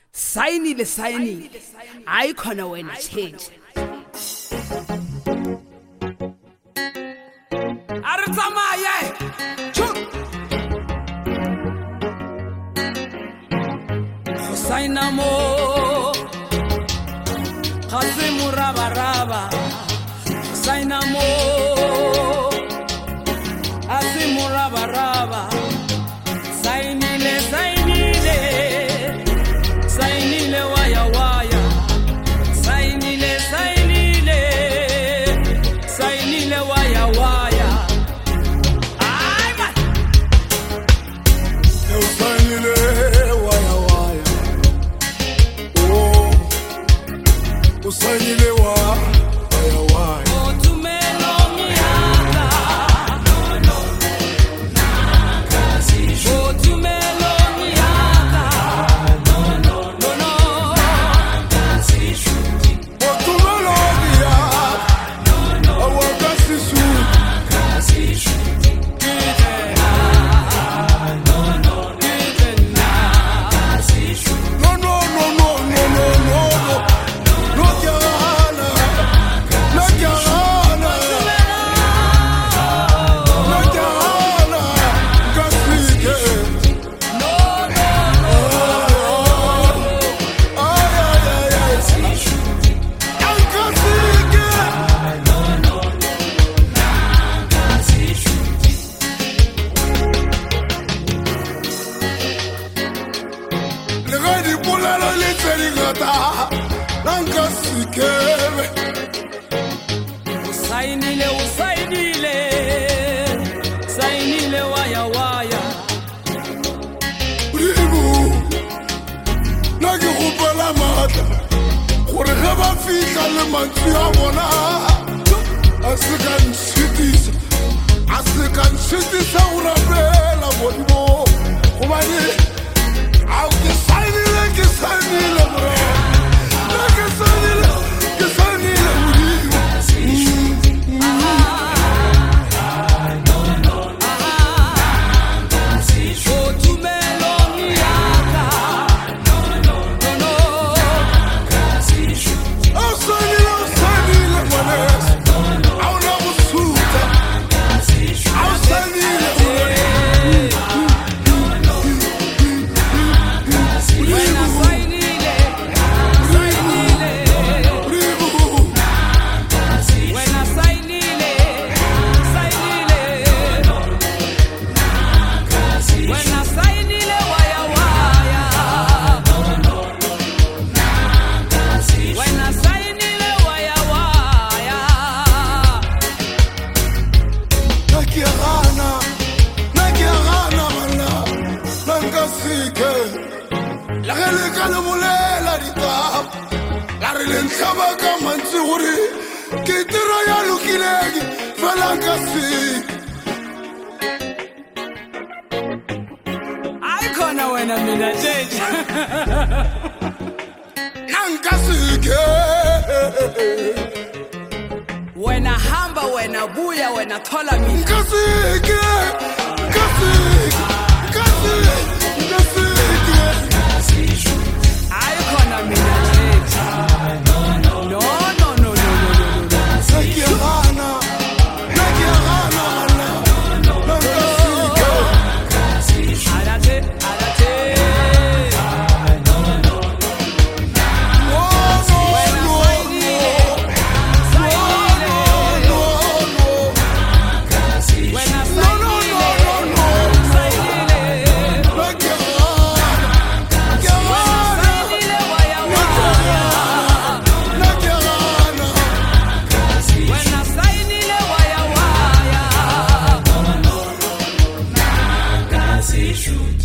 sayinile hayi khona wena change aritsamaye Hosaina mo Khasimu raba Hosaina mo Asimu raba Sainile waya Sainile waya Ay man Sainile waya Oh Sainile waya Oh tumelo miaka Oh tumelo miaka Sainile waya Bribu Nagi khupela mata Gore ge ba fihla le mantsi a bona a se ka ntshitisa go rapela modimo gobane ao ke sainile bro ke sainile modimo La gele ka le bolela ditaba la re le ntlhaba ka mantsi gore ke tiro ya lokileng fela ka se Ay khona wena mina jeje Nanka sike Wena hamba wena buya wena thola mina Kasike Ay khona mina jeje No Shoot.